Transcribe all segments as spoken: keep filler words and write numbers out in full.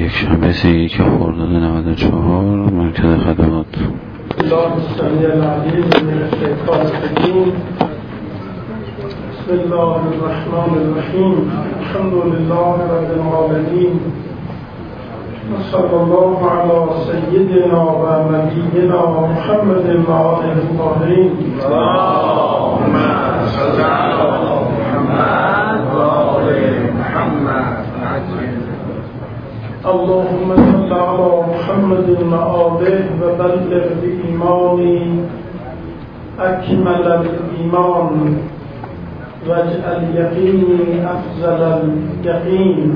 یک شنبه سی یک خرداد نود و چهار مرکز خدمات. الله السمیع العلیم من الشیطان الرجیم. بسم الله الرحمن الرحیم. الحمد لله رب العالمین و صلی الله علی سیدنا و نبینا محمد و آله الطاهرین. اللهم صل علی محمد و آل محمد. اللهم صل على محمد وآله وبلغ بإيماني أكمل الإيمان واجعل يقيني أفضل اليقين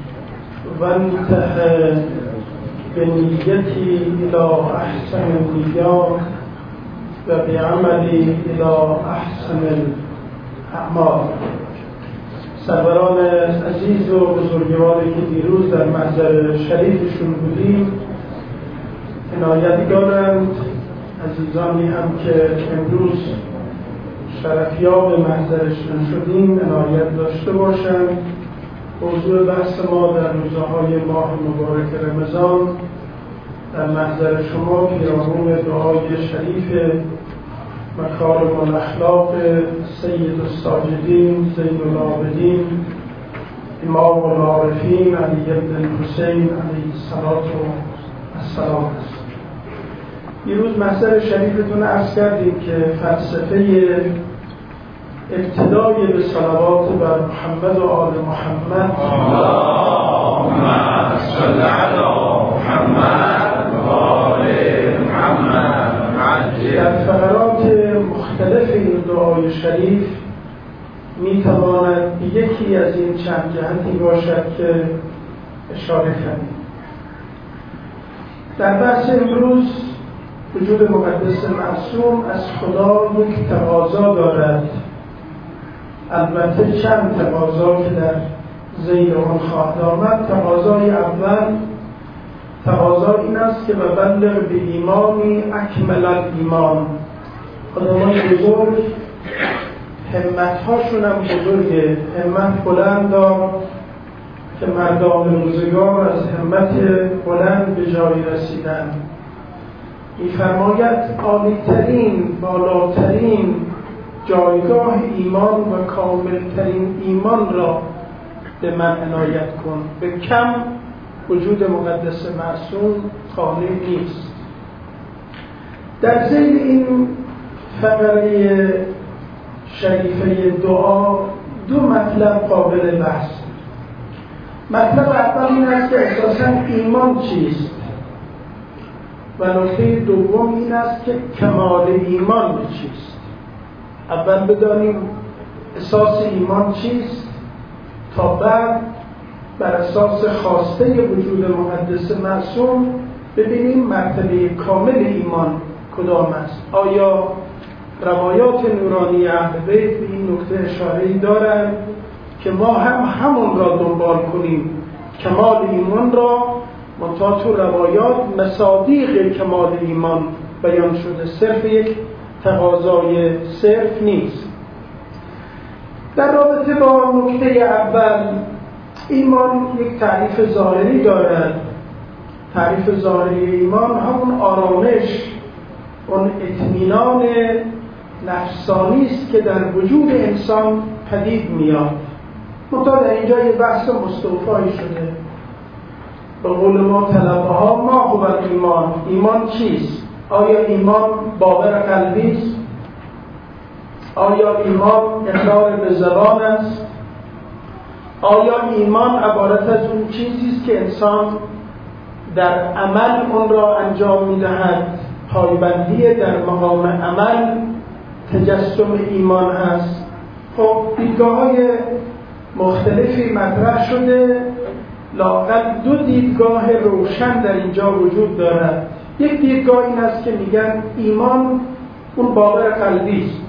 وانتهى بنيتي إلى أحسن النيات وبعملي إلى أحسن الأعمال. سروران عزیز و بزرگواری که دیروز در محضر شریفشون بودیم عنایت دارند، عزیزانی هم که امروز شرفیاب محضرشون شدیم عنایت داشته باشند. موضوع بحث ما در روزهای ماه مبارک رمضان در محضر شما پیرامون دعای شریف مکارم الاخلاق سید الساجدین زین العابدین امام العارفین علی بن حسین علیه السلام است. دیروز محضر شریفتون عرض کردیم که فلسفه ابتدای به صلوات بر محمد و آل محمد اللهم صل علی محمد و آل محمد در فقرات مختلف این دعای شریف می تواند یکی از این چند جهتی باشد که اشاره کردیم. در بحث امروز وجود مقدس معصوم از خدا یک تقاضا دارد، البته چند تقاضا که در ذیل آن خواهد آمد. تقاضای اول تقاضا این است که ببلغ به ایمانی اکمل الایمان. خداوند بزرگ همت‌هاشون هم بزرگه، همت بلند دار که مردان روزگار از همت بلند به جایی رسیدن. می‌فرماید عالی‌ترین بالاترین جایگاه ایمان و کاملترین ایمان را به من عنایت کن. به کم وجود مقدس معصوم خانه نیست. در ذیل این فقره شریفه دعا دو مطلب قابل بحث. مطلب اول این است که اساساً ایمان چیست و نکته دوم این است که کمال ایمان چیست. اول بدانیم اساس ایمان چیست تا بعد بر اساس خواسته وجود مقدس معصوم ببینیم مرتبه کامل ایمان کدام است. آیا روایات نورانی اهل بیت به این نکته اشاره‌ای دارند که ما هم همون را دنبال کنیم، کمال ایمان را، منتها تو روایات مصادیق کمال ایمان بیان شده، صرف یک تقاضای صرف نیست. در رابطه با نکته اول، ایمان یک تعریف ظاهری دارد. تعریف ظاهری ایمان همون آرامش، اون اطمینان نفسانی است که در وجود انسان پدید میاد. منتها در اینجا یه بحث مستوفایی شده. به قول ما طلبه ها، ما هو ایمان، ایمان چیست؟ آیا ایمان باور قلبی است؟ آیا ایمان اقرار به زبان است؟ آیا ایمان عبارت از اون چیزی است که انسان در عمل اون را انجام می‌دهد؟ پایبندی در مقام عمل تجسم ایمان است. خب دیدگاه‌های مختلفی مطرح شده، لااقل دو دیدگاه روشن در اینجا وجود دارد. یک دیدگاه این است که میگن ایمان اون باور قلبی است،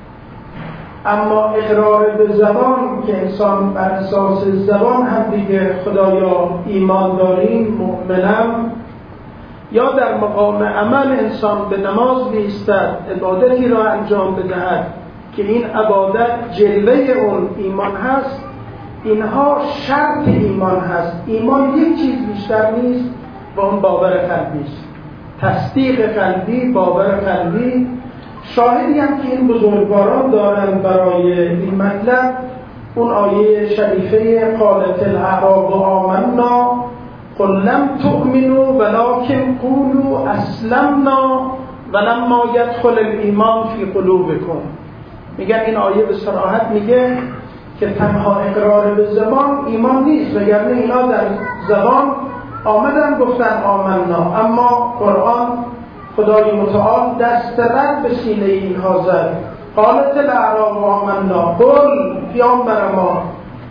اما اقرار به زبان که انسان بر اساس زبان هم دیگه خدایا ایمان داریم، مؤمنم، یا در مقام عمل انسان به نماز بایستد، عبادتی را انجام بدهد که این عبادت جلوه اون ایمان هست، اینها شرط ایمان هست. ایمان یک چیز بیشتر نیست و اون باور قلبی است. تصدیق قلبی، باور قلبی. شاهدی هم که این بزرگواران دارن برای این مطلب اون آیه شریفه قالت الاعراب آمنا قل لم تؤمنوا ولكن قولوا اسلمنا ولما يدخل الايمان في قلوبكم. میگن این آیه به صراحت میگه که تنها اقرار به زبان ایمان نیست، وگرنه اینا در زبان آمدن گفتن آمنا، اما قرآن خدای متعال دست رد به سینه اینها زد. قالت الاعراب آمنا قل پیامبر ما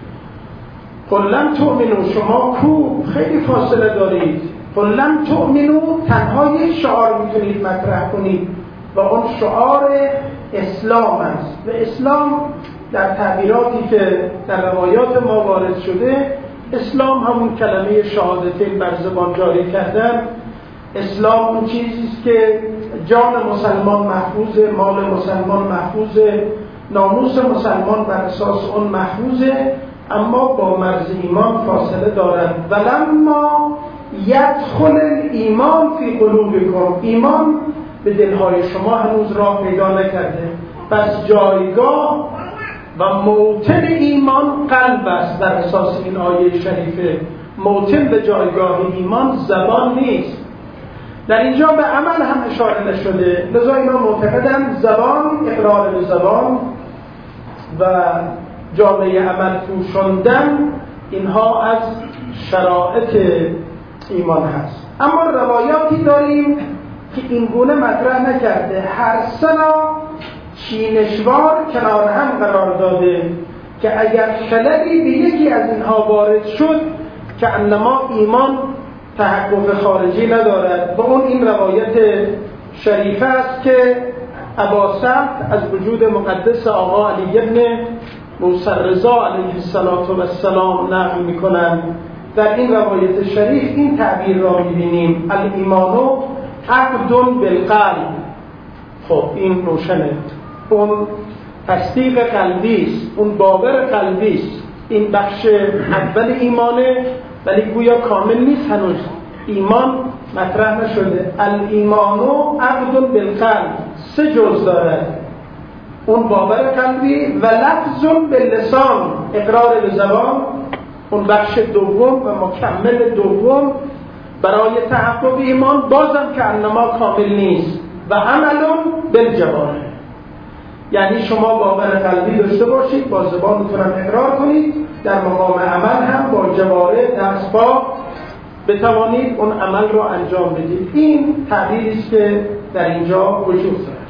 قل لم تؤمنوا، شما کو خیلی فاصله دارید. قل لم تؤمنوا تنها یک شعار میتونید مطرح کنید و اون شعار اسلام است. و اسلام در تعبیراتی که در روایات ما وارد شده، اسلام همون کلمه شهادتین بر زبان جاری کردن. اسلام اون چیزیست که جان مسلمان محفوظه، مال مسلمان محفوظه، ناموس مسلمان بر اساس اون محفوظه، اما با مرز ایمان فاصله دارد. ولما یدخل ایمان فی قلوبکم، ایمان به دلهای شما هنوز راه پیدا نکرده. پس جایگاه و موطن ایمان قلب است. در اساس این آیه شریفه موطن به جایگاه ایمان زبان نیست. در اینجا به عمل هم اشاره نشده، لذا اینا معتقدن زبان، اقرار به زبان و جامعه عمل پوشاندن اینها از شرائط ایمان هست. اما روایاتی داریم که این گونه مطرح نکرده، هر سنا چینشوار کنار هم قرار داده که اگر خللی به یکی از اینها وارد شد که انما ایمان تحقق خارجی ندارد. و اون این روایت شریفه است که ابا سعد از وجود مقدس آقا علی ابن موسی رضا علیه السلام نقل میکنند. در این روایت شریف این تعبیر را میبینیم: الایمانو عقد بالقلب. خب این روشنه، اون تصدیق قلبی است، اون باور قلبی است. این بخش اول ایمانه، ولی گویا کامل نیست، هنوز ایمان مطرح نشده. الایمانو عقد بالقلب، سه جز دارد: اون باور قلبی و لفظ باللسان، اقرار به زبان، اون بخش دوم و مکمل دوم برای تحقق ایمان، بازم که انما کامل نیست، و عملون بالجوارح، یعنی شما باور قلبی داشته باشید، با زبانتون هم اقرار کنید، در مقام عمل هم با جوارح دست پا بتوانید اون عمل را انجام بدید. این تعبیری است که در اینجا وجود دارد.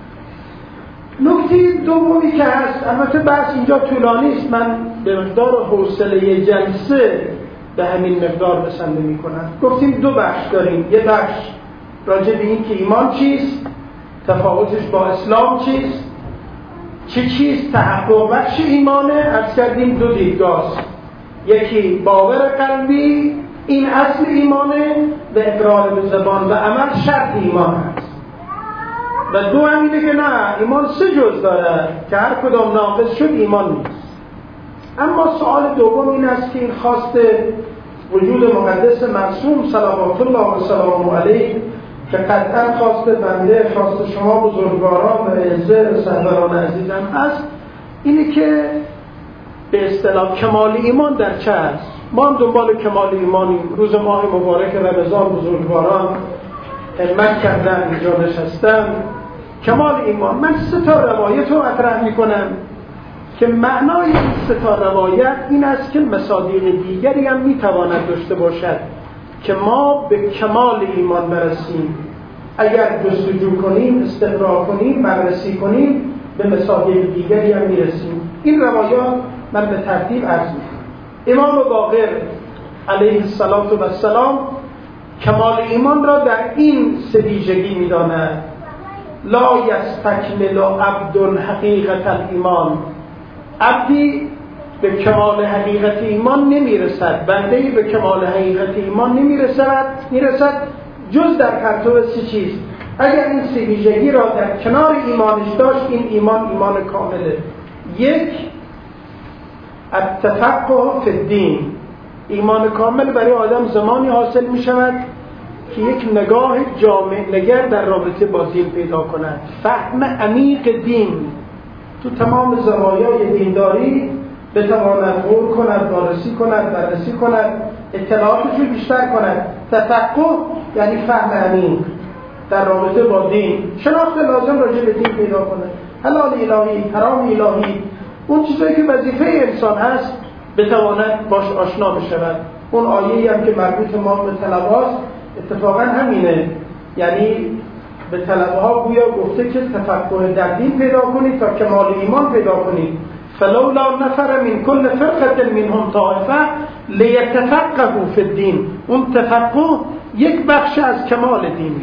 نکته دومی که هست، البته بحث اینجا طولانی است، من به مقدار حوصله جلسه به همین مقدار بسنده می کنم. گفتیم دو بخش داریم، یه بخش راجع به این که ایمان چیست، تفاوتش با اسلام چیست، چه چیز تحقق بخش ایمانه. عرض کردیم دو دیدگاه، یکی باور قلبی، این اصل ایمانه، و اقرار به زبان و عمل شرط ایمان هست. و دو هم اینه که نه، ایمان سه جز داره که هر کدام ناقص شد ایمان نیست. اما سوال دوم این است که این خواست وجود مقدس معصوم صلوات الله و سلامه علیه که قطعا خواست بنده، خواست شما بزرگواران و عزیز سروران عزیزم هست، اینه که به اصطلاح کمال ایمان در چه است؟ ما هم دنبال کمال ایمانیم. روز ماه مبارک رمضان بزرگواران علمت کردن، اینجا نشستن. کمال ایمان، من سه تا روایت رو مطرح میکنم که معنای این سه تا روایت این است که مصادیق دیگری هم میتواند داشته باشد که ما به کمال ایمان برسیم. اگر جستجو کنیم، استقرا کنیم، بررسی کنیم، به مصادیق دیگری هم میرسیم. این روایات من به ترتیب عرض میکنم. امام باقر علیه السلام کمال ایمان را در این سه ویژگی میداند: لا یستکمل عبد حقیقت الایمان، عبدی به کمال حقیقت ایمان نمیرسد، بنده‌ای به کمال حقیقت ایمان نمیرسد میرسد جز در پرتو سه چیز. اگر این سه ویژگی را در کنار ایمانش داشت، این ایمان ایمان کامله. یک، التفقه فی الدین. ایمان کامل برای آدم زمانی حاصل می شود که یک نگاه جامع نگر در رابطه با دین پیدا کند، فهم عمیق دین تو تمام زوایای دینداری بتواند غور کند، بررسی کند، بررسی کند، اطلاعاتش رو بیشتر کند. تفقه یعنی فهم عمیق در رابطه با دین، شناخت لازم راجع به دین پیدا کند، حلال الهی، حرام الهی، اون چیزایی که وظیفه انسان هست بتواند باش آشنا بشود. اون آیه‌ای هم که مربوط ما به طلبهاست اتفاقا همینه، یعنی به طلبه ها گویا گفته که تفقه در دین پیدا کنید تا کمال ایمان پیدا کنید. فلولا نفر من کل فرقه منهم طائفه لیتفقهوا فی الدین. اون تفقه یک بخش از کمال دین.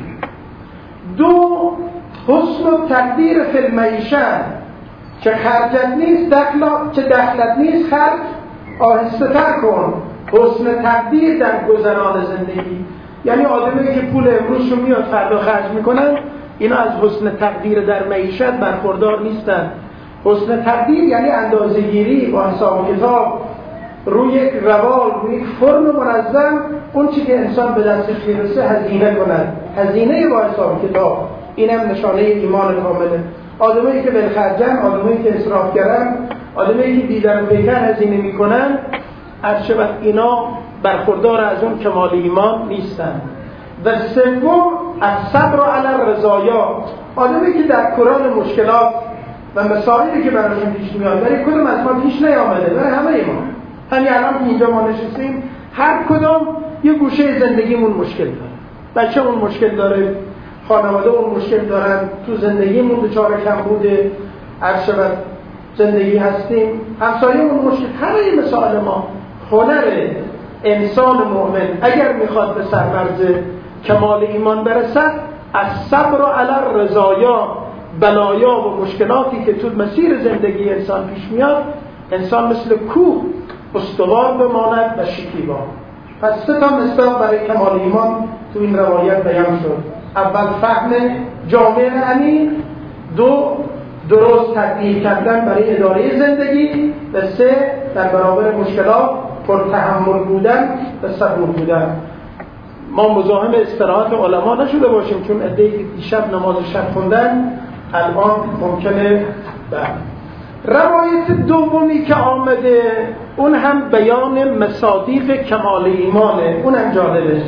دو، حسن و تقدیر فی المعیشه، چه خرجت نیست دخلت، چه دخلت نیست خرج آهسته تر کن. حسن تقدیر در گذران زندگی، یعنی آدمی که پول امروز رو میاد فردا خرج میکنن، اینا از حسن تقدیر در معیشت برخوردار نیستن. حسن تقدیر یعنی اندازه‌گیری با حساب کتاب روی یک روال، روی یک فرم منظم، اون چی که انسان به دستش میرسه هزینه کند، هزینه با حساب کتاب. اینم نشانه ایمان کامله. آدمایی که بالخرجن، آدمایی که اسراف کردن، آدمایی که دیدن پیکر هزینه میکنن، ارشبت اینا برخوردار از اون کمال ایمان نیستن. و سوم، الصبر علی الرضایات، آدمی که در کوران مشکلات و مسائلی که براشون پیش میاد، برای کدوم از ما پیش نیامده، برای همه ما، همین الان که اینجا ما نشستیم هر کدوم یه گوشه زندگیمون مشکل داره. بچه اون مشکل داره، خانواده اون مشکل دارن، تو زندگیمون دچار کمبوده ارشبت زندگی هستیم، همسایه اون مشکل، همه مسائل ما. هنر انسان مؤمن اگر میخواد به سرمرز کمال ایمان برسد، از صبر علی الرضایا، بلایا و مشکلاتی که تو مسیر زندگی انسان پیش میاد، انسان مثل کوه استوار بماند و شکیبا. پس سه تا مصداق برای کمال ایمان تو این روایت بیان شد. اول فهم جامع عمیق، دو درست تدبیر کردن برای اداره زندگی، و سه در برابر مشکلات پرتحمل بودن و صبور بودن. ما مزاحم استراحت علما نشده باشیم، چون عده‌ای که دیشب نماز شب خوندن الان ممکنه بعد. روایت دومی که آمده اون هم بیان مصادیق کمال ایمانه، اون هم جالبه.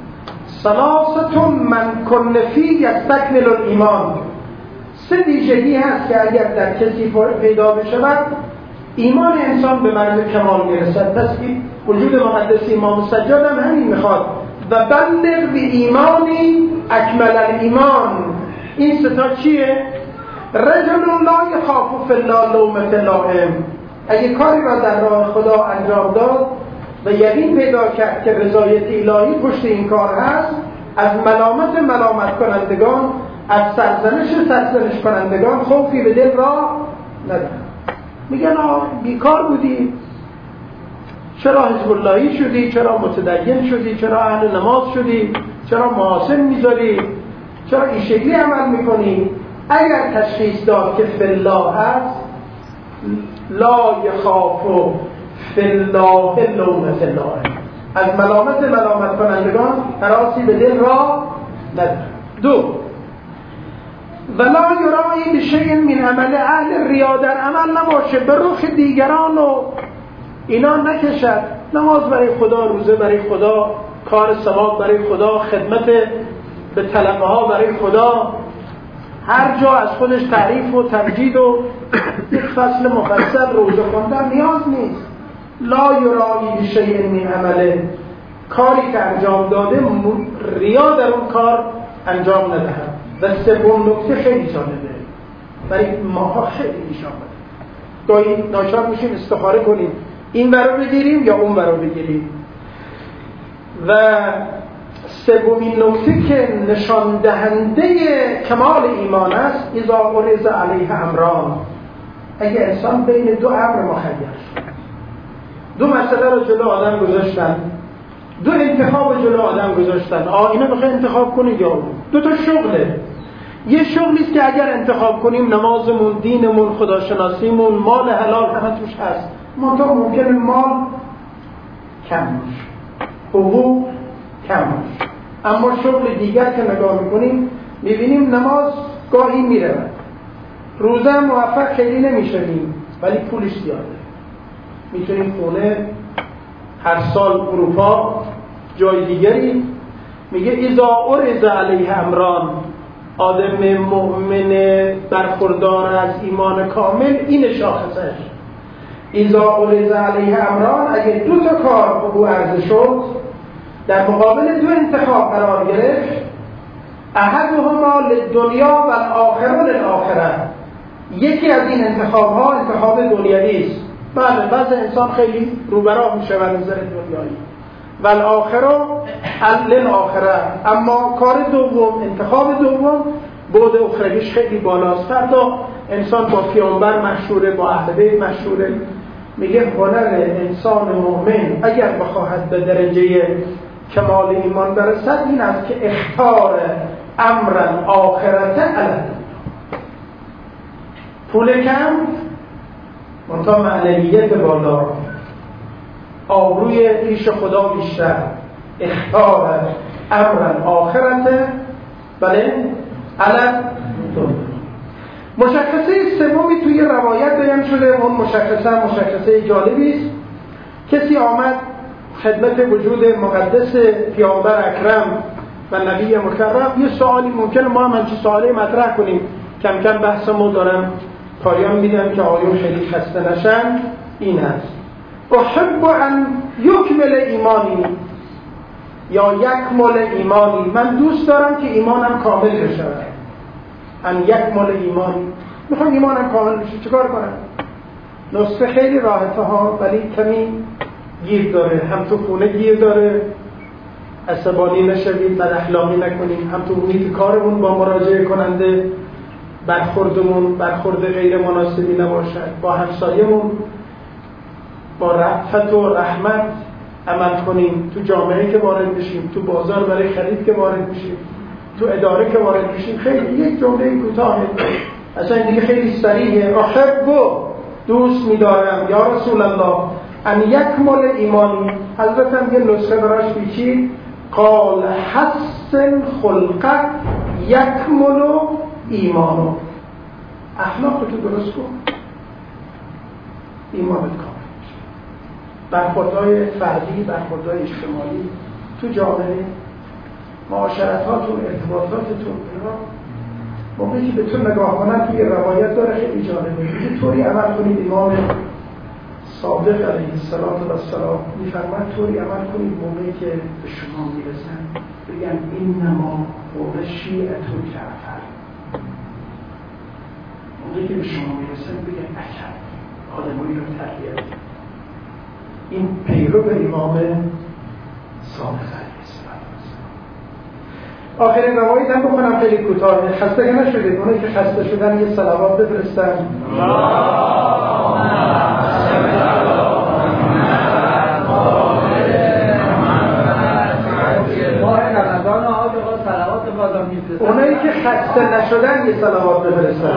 ثلاثة من کن فیه یستکمل الایمان. سه ویژگی هست که اگر در کسی پیدا بشود ایمان انسان به مرز کمال میرسد. پس وجود مقدس امام سجاد هم همین میخواد. و بلغ به ایمانی اکمل الایمان. این ستا چیه؟ رجل لا یخاف فی الله لومة لائم. اگه کاری را در راه خدا انجام داد و یقین پیدا کرد که رضایت الهی پشت این کار هست، از ملامت ملامت کنندگان، از سرزنش سرزنش کنندگان خوفی به دل را ندارد. میگن آه بیکار بودی، چرا حزب اللهی شدی، چرا متدین شدی، چرا اهل نماز شدی، چرا محاسن میذاری، چرا این شکلی عمل میکنی؟ اگر تشخیص داد که فی الله هست، لا یخافو فی الله لومة لائم، از ملامت ملامت کنندگان هراسی به دل را ندارد. دو، ولا یرایی بشیء من عمل اهل ریا، در عمل نباشه، به رخ دیگران و اینا نکشد. نماز برای خدا، روزه برای خدا، کار ثواب برای خدا، خدمت به طلبه ها برای خدا، هر جا از خودش تعریف و تمجید و یک فصل مفصل روزه خوندن نیاز نیست. لا یرایی بشیء من عمله، کاری که انجام داده ریا در اون کار انجام ندهد. و سوم نکته خیلی جالبه، برای ماها خیلی پیش آمده، گاهی ناچار میشیم استخاره کنیم این برو بگیریم یا اون برو بگیریم. و سومین نکته که نشان دهنده کمال ایمان است، اذا عرض علیه امران، اگه انسان بین دو امر مخیر شد، دو مسئله رو جلو آدم گذاشتن، دو انتخاب جلو آدم گذاشتن، آ اینو بخوای انتخاب کنی یا اون، دو تا شغله. یه شغلیست که اگر انتخاب کنیم نمازمون، دینمون، خداشناسیمون، مال حلال همه توش هست، منطقه ممکنه مال کم باشه، حقوق کم باشه، اما شغل دیگر که نگاه میکنیم میبینیم نماز گاهی میره، روزه هم موفق خیلی نمیشویم ولی پولش زیاده. میتونیم خونه هر سال اروپا جای دیگری، میگه اذا عرض علیه امران، آدم مؤمن برخوردار از ایمان کامل این شاخصش، اذا عرض علیه امران، اگه دو تا کار به او عرضه شد در مقابل دو انتخاب قرار گرفت، احدهما للدنیا و الاخره للآخره، یکی از این انتخاب ها انتخاب دنیوی است، بله بعض انسان خیلی روبراه میشه و نظر دنیایی، و الاخره للآخره، اما کار دوم، انتخاب دوم بعد اخرویش خیلی بالاست. فردا انسان با پیامبر مشهوره، با اهل بیت مشهوره، میگه هنر انسان مؤمن اگر بخواهد به درجه کمال ایمان برسد این است که اختار امر الاخرت علی پول کم منتها معنویت بالا، آبروی پیش خدا بیشتر، اختار امر الاخرت بله علی. مشخصه سومی توی روایت بیان شده، اون مشخصه مشخصه جالبی است. کسی آمد خدمت وجود مقدس پیامبر اکرم و نبی مکرم، یه سوالی ممکنه ما هم همچین سوالی مطرح کنیم، کم کم بحثمو دارم پایان میدم که آیون خیلی خسته نشن. این هست احب ان یکمل ایمانی یا یکمل ایمانی، من دوست دارم که ایمانم کامل بشه. ان یکمل ایمانی، میخوام ایمانم کامل بشه، چیکار کنم؟ نسخه خیلی راحته ها ولی کمی گیر داره، هم تو خونه گیر داره، عصبانی نشوید، بد اخلاقی نکنیم، هم تو محیط کارمون با مراجعه کننده برخوردمون برخورد غیر مناسبی نباشد، با همسایه‌مون با رأفت و رحمت عمل کنیم، تو جامعه که وارد بشیم، تو بازار برای خرید که وارد بشیم، تو اداره که وارد بشیم. خیلی یک جمله کوتاه اصلا دیگه خیلی صریحه، احب دوست می‌دارم یا رسول الله ان یکمل ایمانی. حضرت هم یه نسخه براش بیچید، قال حسن خلقه یکمل ایمانو، اخلاق تو درست کن ایمانت کامل میشه. برخوردهای فردی، برخوردهای اجتماعی تو جامعه، معاشرتاتون، ارتباطاتتون، موقعی که به تو نگاه کنن توی روایت داره خیلی جالبه، یه طوری عمل کنید. امام صادق علیه السلام میفرماید طوری عمل کنید موقعی که به شما میرسن بگن اینما قول شیعتون جعفر، موقعی که به شما میرسن بگن اکر آدمایی رو تربیت. این پیرو به امام صادق علیه السلام. آخرین روایت هم بکنم خیلی کوتاه، خسته که نشدید، اونایی که خسته شدن یه صلوات بفرستن. اونایی که خسته نشدن یه صلوات بفرستن.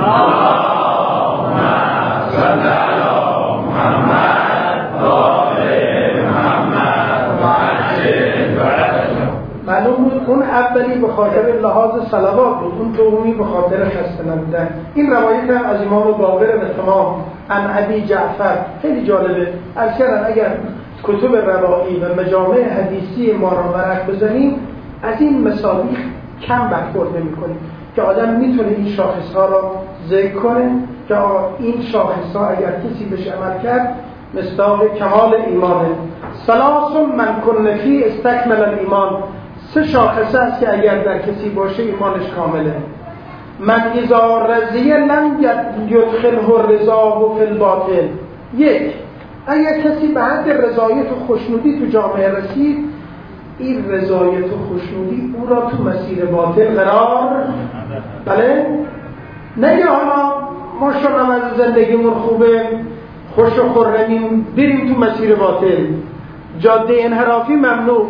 معلوم بود اون اولی به خاطر لحاظ صلوات بود، اون دومی به خاطر خسته نبودن. این روایت هم از امام باقر به تمام عن ابی جعفر خیلی جالبه. از کردن اگر کتب روایی و مجامع حدیثی ما رو ورق بزنیم از این مصادیق کم برخورد نمی‌کنیم که آدم میتونه این شاخص‌ها رو ذکر کنه که این شاخص‌ها اگر کسی بهش عمل کرد مصداق کمال ایمانه. ثلاث من کن فی استکمل الایمان، سه شاخصه است که اگر در کسی باشه ایمانش کامله. من اذا رضی لم یدخله الرضا فی الباطل، یک اگر کسی به حد رضایت و خوشنودی تو جامعه رسید، این رضایت و خوشنودی او را تو مسیر باطل قرار بله نگه حالا ما شما از زندگیمون خوبه خوش و خرمیم بریم تو مسیر باطل، جاده انحرافی ممنوع.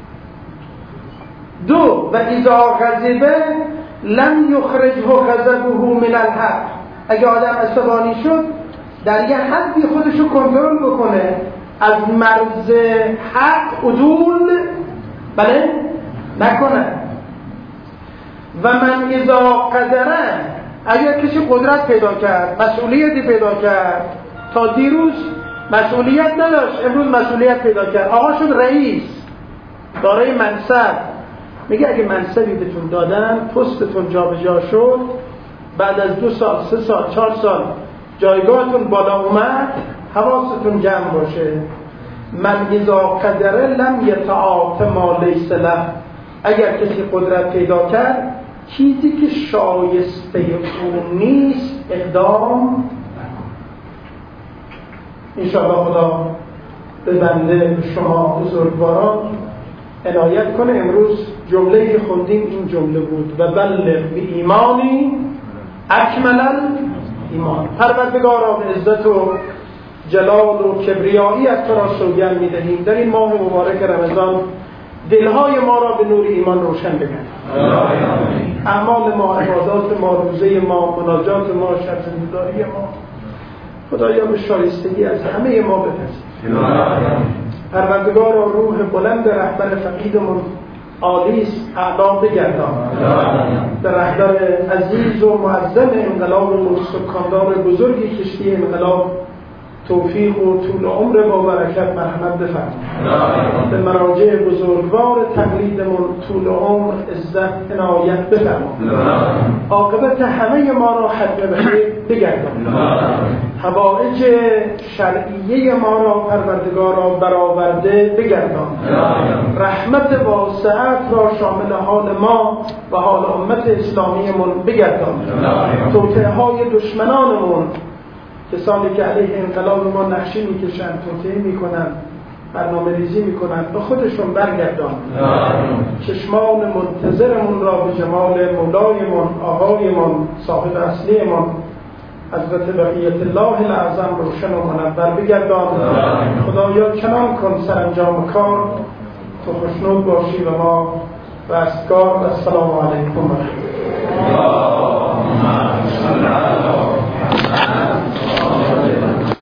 دو و اذا غضب لم یخرجه غضبه من الحق، اگه آدم عصبانی شد در یه حدی خودشو کنترل بکنه، از مرز حق عدول بله نکنه. و من اذا قدره، اگر کسی قدرت پیدا کرد، مسئولیتی پیدا کرد، تا دیروز مسئولیت نداشت امروز مسئولیت پیدا کرد، آقا شد رئیس، دارای منصب، میگه اگه منصبی بهتون دادن، پستتون جابجا شد، بعد از دو سال سه سال چهار سال جایگاهتون بالا اومد، حواستون جمع باشه. من اذا قدره لم یتعاط ما لیس له، اگر کسی قدرت پیدا کرد چیزی که شایسته اون نیست اقدام. انشاءالله خدا به بنده به شما بزرگواران عنایت کنه. امروز جمله که خوندیم این جمله بود: و بلغ به ایمانی اکمل ایمان. پروردگارا به عزت و جلال و کبریایی از تو را سوگند می‌دهیم در این ماه مبارک رمضان دلهای ما را به نور ایمان روشن بگردان. اعمال ما، عبادات ما، روزه ما، مناجات ما، شب زندگی ما خدایا به شایستگی از همه ما بپذیر. پروردگارا روح بلند رهبر فقیدمون عالیست اعلا بگردان، در رهبر عزیز و معظم انقلاب سکاندار بزرگی کشتی انقلاب توفیق و طول عمر با برکت مرحمت بفرما. به مراجع بزرگوار تقلیدمون طول عمر عزت عنایت بفرما. عاقبت همه ما را ختم بخیر بگردان. حوائج شرعیه ما را پروردگارا برآورده بگردان. رحمت واسعت را شامل حال ما و حال امت اسلامیمون بگردان. توطئه های دشمنانمون، کسانی که علیه انقلاب ما نقشه میکشن، توطئه میکنن، برنامه ریزی میکنن، به خودشون برگردان. چشمان منتظرمون را به جمال مولایمون، آقایمون، صاحب اصلیمون حضرت بقیت الله الاعظم روشن و منور بگردان. خدایا چنان کن سرانجام کار تو خوشنود باشی و ما رستگار. و السلام علیکم.